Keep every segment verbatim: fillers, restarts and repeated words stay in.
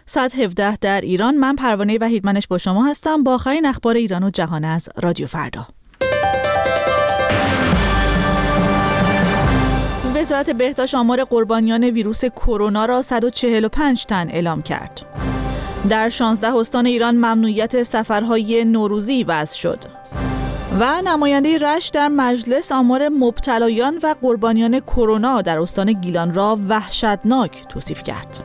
ساعت هفده در ایران. من پروانه وحیدمنش با شما هستم با آخرین اخبار ایران و جهان از رادیو فردا. وزارت بهداشت آمار قربانیان ویروس کرونا را صد و چهل و پنج تن اعلام کرد. در شانزده استان ایران ممنوعیت سفرهای نوروزی وضع شد. و نماینده رشت در مجلس آمار مبتلایان و قربانیان کرونا در استان گیلان را وحشتناک توصیف کرد.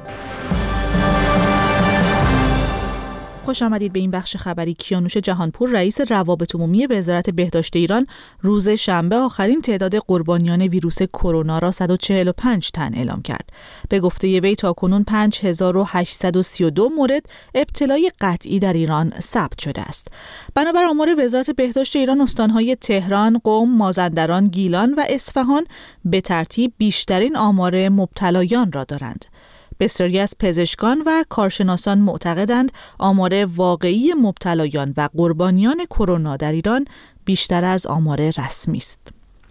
خوش آمدید به این بخش خبری. کیانوش جهانپور رئیس روابط عمومی وزارت بهداشت ایران روز شنبه آخرین تعداد قربانیان ویروس کرونا را صد و چهل و پنج تن اعلام کرد. به گفته وی تاکنون پنج هزار و هشتصد و سی و دو مورد ابتلای قطعی در ایران ثبت شده است. بنابر آمار وزارت بهداشت ایران استانهای تهران، قم، مازندران، گیلان و اصفهان به ترتیب بیشترین آمار مبتلایان را دارند. بسیاری از پزشکان و کارشناسان معتقدند آمار واقعی مبتلایان و قربانیان کرونا در ایران بیشتر از آمار رسمی است.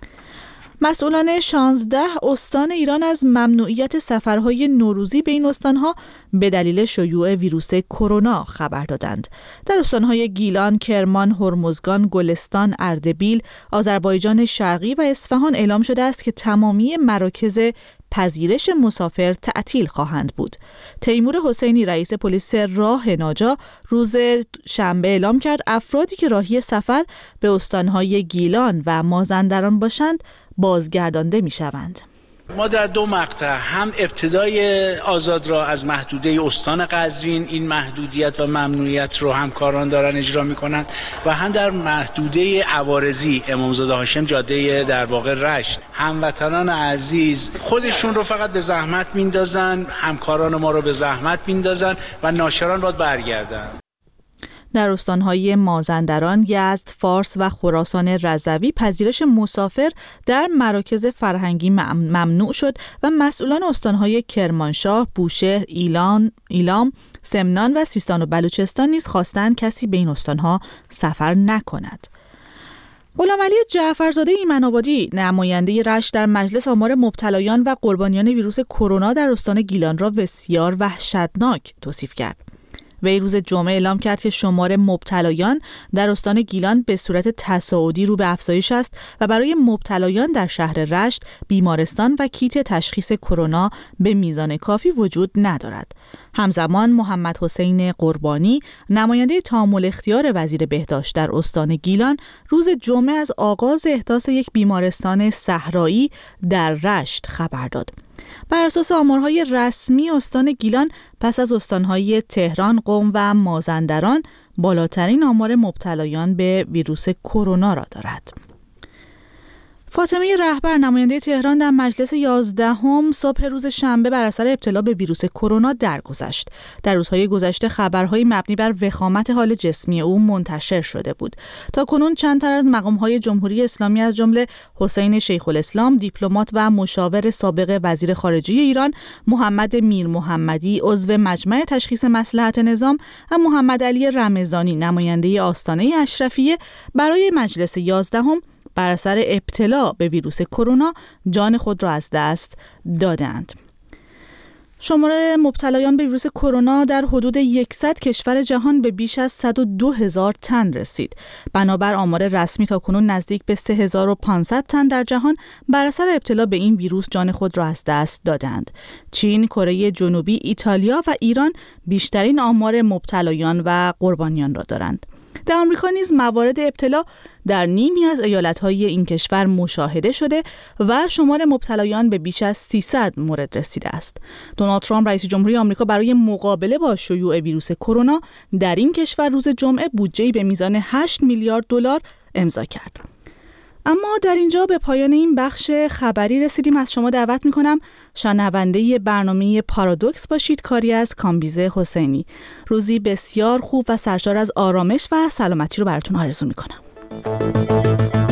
مسئولان شانزده استان ایران از ممنوعیت سفرهای نوروزی به این استانها به دلیل شیوع ویروس کرونا خبر دادند. در استانهای گیلان، کرمان، هرمزگان، گلستان، اردبیل، آذربایجان شرقی و اصفهان اعلام شده است که تمامی مراکز پذیرش مسافر تعطیل خواهند بود. تیمور حسینی رئیس پلیس راه ناجا روز شنبه اعلام کرد افرادی که راهی سفر به استانهای گیلان و مازندران باشند بازگردانده می‌شوند. ما در دو مقطع هم ابتدای آزاد را از محدوده استان قزوین این محدودیت و ممنوعیت رو همکاران دارن اجرا میکنند و هم در محدوده عوارضی امامزاده هاشم جاده در واقع رشت هموطنان عزیز خودشون رو فقط به زحمت میندازن، همکاران ما رو به زحمت میندازن و ناشران باید برگردن. در استانهای مازندران، یزد، فارس و خراسان رضوی پذیرش مسافر در مراکز فرهنگی ممنوع شد و مسئولان استانهای کرمانشاه، بوشهر، ایلان، ایلام، سمنان و سیستان و بلوچستان نیز خواستند کسی به این استانها سفر نکند. غلامعلی جعفرزاده ایمن‌آبادی نماینده رشت در مجلس آمار مبتلایان و قربانیان ویروس کرونا در استان گیلان را بسیار وحشتناک توصیف کرد. وی روز جمعه اعلام کرد که شمار مبتلایان در استان گیلان به صورت تصاعدی رو به افزایش است و برای مبتلایان در شهر رشت بیمارستان و کیت تشخیص کرونا به میزان کافی وجود ندارد. همزمان محمد حسین قربانی نماینده تامل اختیار وزیر بهداشت در استان گیلان روز جمعه از آغاز احداث یک بیمارستان صحرایی در رشت خبر داد. بر اساس آمارهای رسمی استان گیلان پس از استانهای تهران، قم و مازندران بالاترین آمار مبتلایان به ویروس کرونا را دارد. فاطمه رهبر نماینده تهران در مجلس یازدهم صبح روز شنبه بر اثر ابتلا به ویروس کرونا درگذشت. در روزهای گذشته خبرهای مبنی بر وخامت حال جسمی او منتشر شده بود. تا کنون چند تن از مقامهای جمهوری اسلامی از جمله حسین شیخ الاسلام دیپلمات و مشاور سابق وزیر خارجه ایران، محمد میر محمدی عضو مجمع تشخیص مصلحت نظام و محمد علی رمضانی نماینده آستانه اشرفیه برای مجلس یازدهم بر اثر ابتلا به ویروس کرونا جان خود را از دست دادند. شمار مبتلایان به ویروس کرونا در حدود صد کشور جهان به بیش از صد و دو هزار تن رسید. بنابر آمار رسمی تاکنون نزدیک به سه هزار و پانصد تن در جهان بر اثر ابتلا به این ویروس جان خود را از دست دادند. چین، کره جنوبی، ایتالیا و ایران بیشترین آمار مبتلایان و قربانیان را دارند. در آمریکا نیز موارد ابتلا در نیمی از ایالت‌های این کشور مشاهده شده و شمار مبتلایان به بیش از سیصد مورد رسیده است. دونالد ترامپ رئیس جمهوری آمریکا برای مقابله با شیوع ویروس کرونا در این کشور روز جمعه بودجه‌ای به میزان هشت میلیارد دلار امضا کرد. اما در اینجا به پایان این بخش خبری رسیدیم. از شما دعوت میکنم شنونده برنامه پارادوکس باشید، کاری از کامبیزه حسینی. روزی بسیار خوب و سرشار از آرامش و سلامتی رو براتون آرزو میکنم.